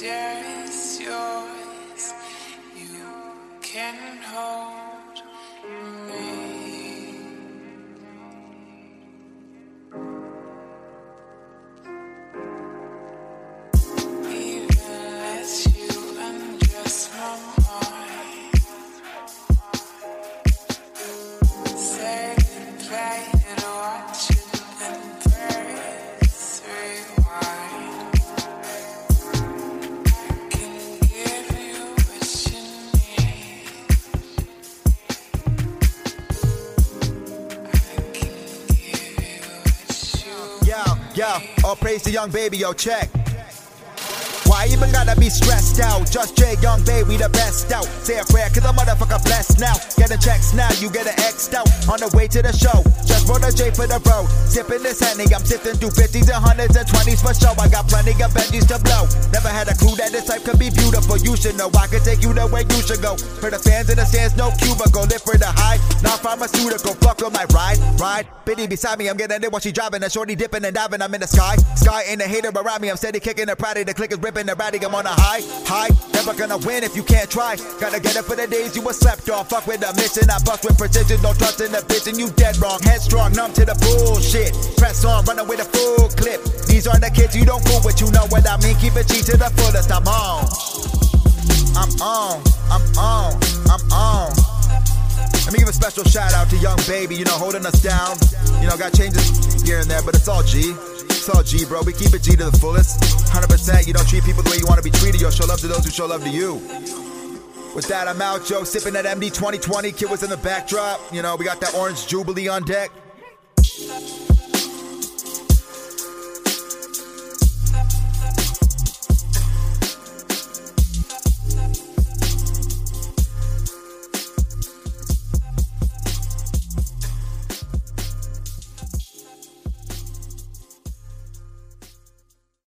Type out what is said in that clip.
just yours. You can hold me. Even let you undress my mind. Say goodbye and watch it and press rewind. I can give you what you need. I can give you what you Yo, all praise to Young Baby, yo, check. Why even gotta be stressed out? Just J, Young Baby, the best out. Say a prayer, cause I'm motherfucker blessed now. Getting checks now, you get an X'd out. On the way to the show, just for the J for the road. Sipping this Henny, I'm sifting through 50s and 100s and 20s for show. I got plenty of Benjis to blow. Never had a clue that this type could be beautiful. You should know I can take you the way you should go. For the fans in the stands, no cubicle. Live for the high, not pharmaceutical. Fuck with my ride. Biddy beside me, I'm getting it while she driving. A shorty dipping and diving, I'm in the sky. Sky ain't a hater around me, I'm steady kicking the Pratty. The click is ripping the ratty, I'm on a high. Never gonna win if you can't try. Gotta get it for the days you were slept on. Fuck with the mission, I bust with precision. Don't trust in the bitch and you dead wrong. Headstrong, numb to the bullshit. Press on, running with a full clip. These are the kids you don't fool with, you know what I mean. Keep it G to the fullest, I'm on. Let me give a special shout out to Young Baby, you know, holding us down. You know, got changes here and there, but it's all G. It's all G, bro. We keep it G to the fullest. 100%. You don't treat people the way you want to be treated. Yo, show love to those who show love to you. With that, I'm out, yo. Sipping that MD 2020. Kid was in the backdrop. You know, we got that orange Jubilee on deck.